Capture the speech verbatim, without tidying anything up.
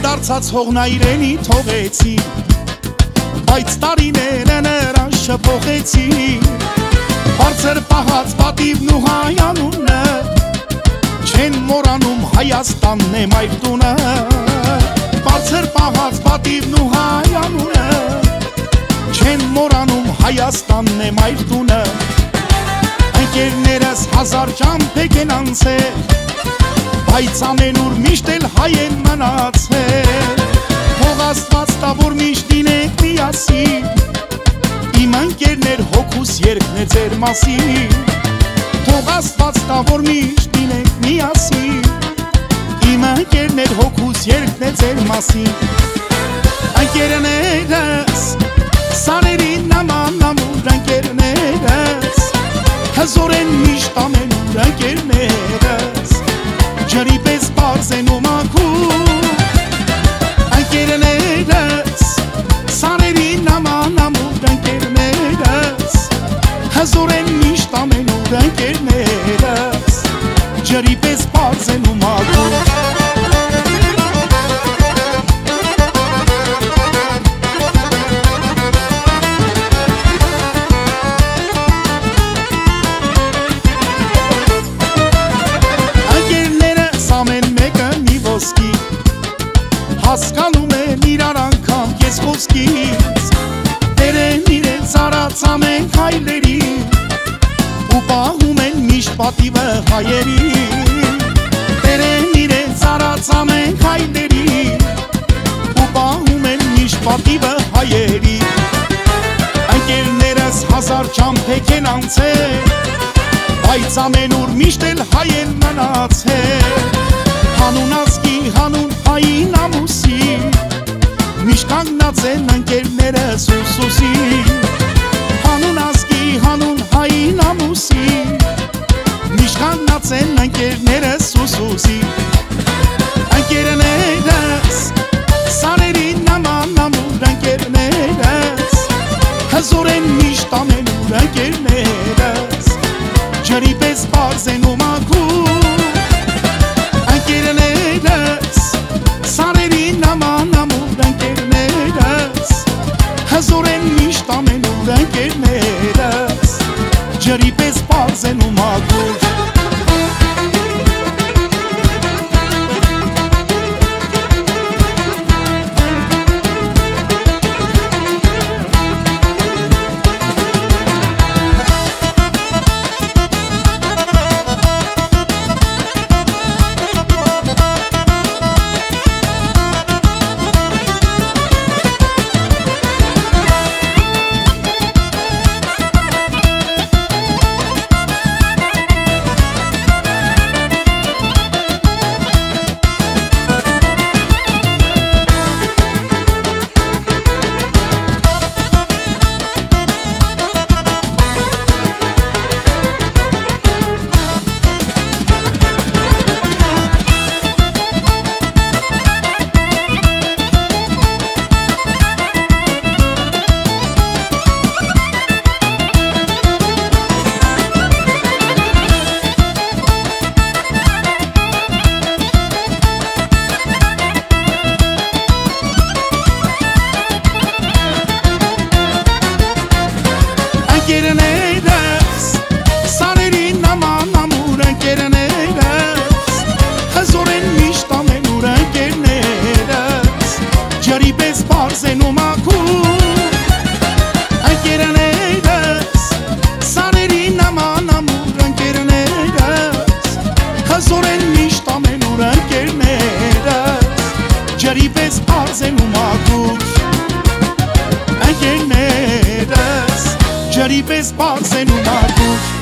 դարձած հողնա իրենի թողեցի, բայց տարիները նրան շփոխեցի, բարձր պահած պատիվն ու հայանունը, չեն մորանում Հայաստանն է մայր տունը, բարձր պահած պատիվն ու հայանունը, չեն մորանում Հայաստանն է մայր տունը, ընկերներս հազար ճամփեք են անցել, բայց ամենուր միշտ էլ հայ են մնացել, թող Աստված տա որ միշտ լինեք միասին, իմ ընկերներ հոգուս երգն է ձեր մասին, թող Աստված տա որ միշտ լինեք միասին, իմ ընկերներ հոգուս երգն է ձեր մասին, ընկերներս սաներին նման ամուր ընկերներս, հզոր են միշտ ամենուր ընկերներս, ջրի պես պարզ են ու մաքուր, ընկերներս սաներին նման ամուր ընկերներս, հզոր են միշտ ամենուր ընկերներս, ջրի պես պարզ են ու մաքուր։ Հասկանում են իրար անգամ ես խոսքից, տերեն իրենց արած ամեն հայլերի, ու պահում են միշտ պատիվը հայերի, տերեն իրենց արած ամեն հայլերի, ու պահում են միշտ պատիվը հայերի, ընկերներս հազար ճամփեք են անցել, բայց ամենուր միշտ էլ հայ են մնացել, հանուն ազգի, հանուն հային ամուսի, միշտ կանգնած են ընկերներս ուսուսի, հանուն ազգի, հանուն հային ամուսի, միշտ կանգնած են ընկերներս ուսուսի, ընկերներս սաներին նման ամուր ընկերներս, հզոր են միշտ ամենուր ընկերներս, ջրի պես պարզ են ու մաքուր, ընկերներս սաներին նման ամուր ընկերներս, հզոր են միշտ ամենուր ընկերներս, ջրի պես պարզ են ու մաքուր։ Ընկերներս սաներին նման ամուր ընկերներս, հզոր են միշտ ամենուր ընկերներս, ջրի պես պարզ են ու մաքուր, ընկերներս սաներին նման ամուր ընկերներս, հզոր են միշտ ամենուր ընկերներս, ջրի պես պարզ են ու մաքուր, ընկերներս ջրի պես պարզ են ու մաքուր